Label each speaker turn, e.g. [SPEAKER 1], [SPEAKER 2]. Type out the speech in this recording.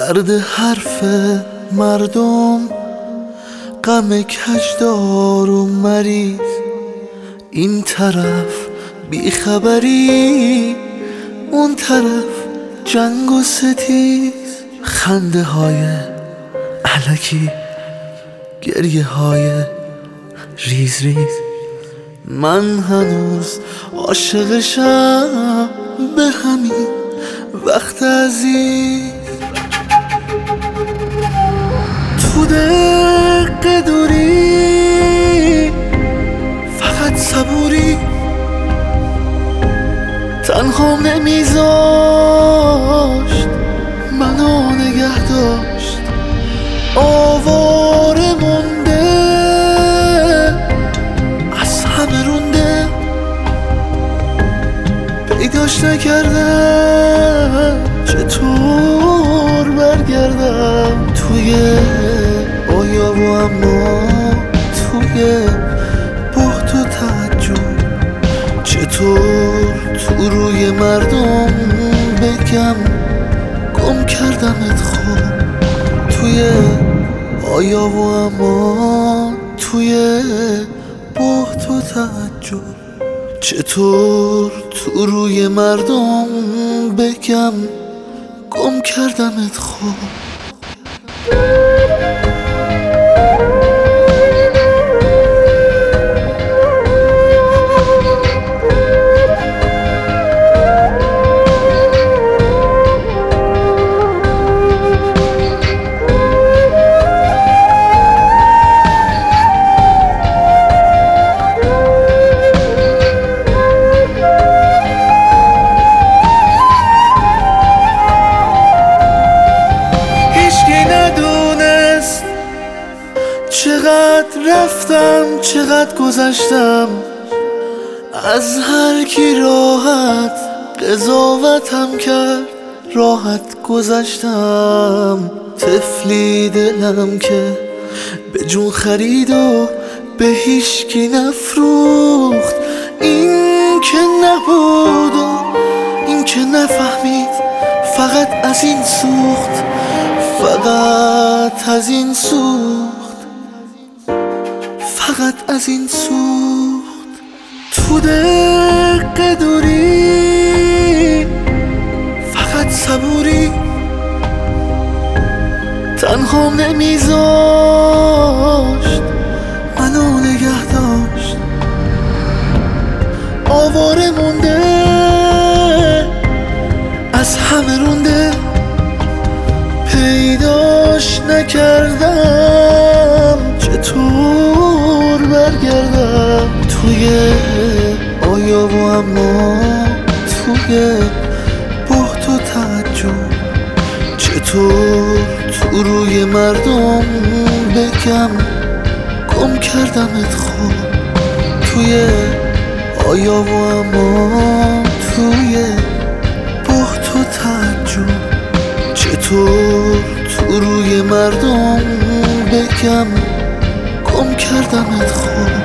[SPEAKER 1] درد حرف مردم، غم کجدار و مریض، این طرف بیخبری، اون طرف جنگ و ستیز، خنده های الکی، گریه های ریز ریز. من هنوز عاشقشم به همین وقت عزیز. تو دق دوری فقط صبوری، تنها نمیذاشت منو نگه داشت. آواره مونده از همه رونده، پیداش نکردم چطور برگردم. توی آیا و اما، توی بهت و تعجب، چطور تو روی مردم بگم گم کردمت خب. توی آیا و اما، توی بهت و تعجب، چطور تو روی مردم بگم گم کردمت خب. چقدر رفتم، چقدر گذشتم، از هر کی راحت قضاوتم کرد راحت گذشتم. طفلی دلم که به جون خرید و به هیچکی نفروخت. این که نبود و این که نفهمید، فقط از این سوخت، فقط از این سوخت، فقط از این سوخت. تو دق دوری فقط صبوری، تنها نمیذاشت منو نگه داشت. آواره مونده از همه رونده، پیداش نکردم چطور برگردم. توی آیا و اما، توی بهت و تعجب، چطور تو روی مردم بگم گم کردمت خب. توی آیا و اما، توی بهت و تعجب، چطور تو روی مردم بگم گم کردمت خب.